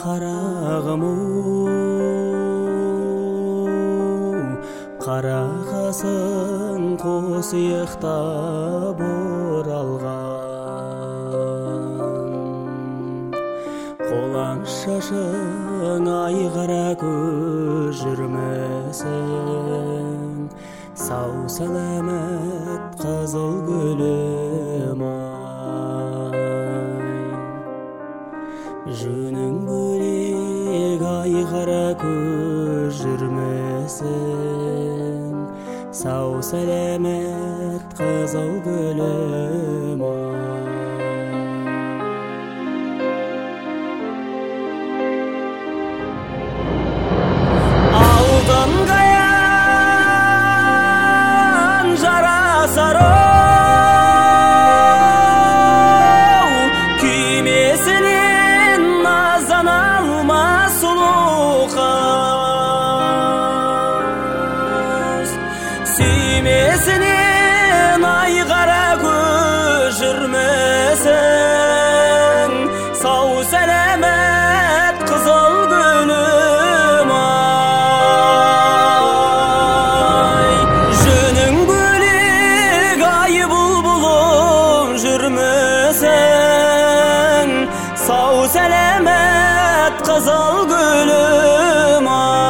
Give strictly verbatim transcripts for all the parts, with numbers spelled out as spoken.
Карагыму карагасың кос ыйыктап оралган колаң шашың айгара көз жүрмесең сау саламат кызыл гүлүм жөнүң бөлек айгара көз жүрмесең сау саламат кызыл гүлүм алдың каян жарасар Сүймесінен айғара көз жүрмесең сау сәлемет қызыл гүлім ай жөнің бөлек ай бұлбұлым жүрмесең сау сәлемет қызыл гүлім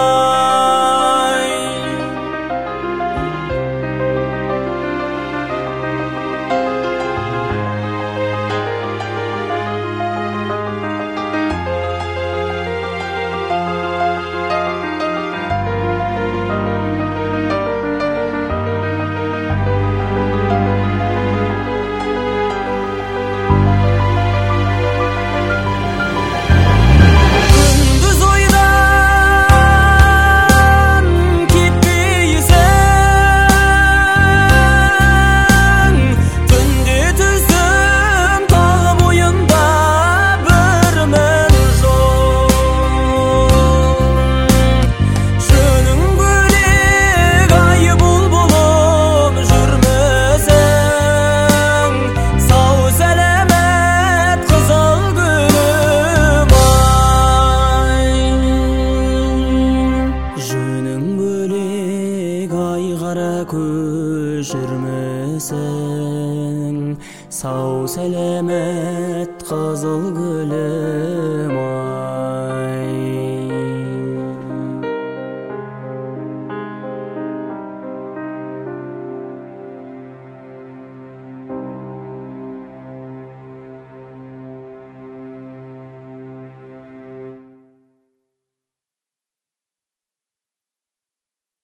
көз жүрмесең сау сәлемет қызыл гүлім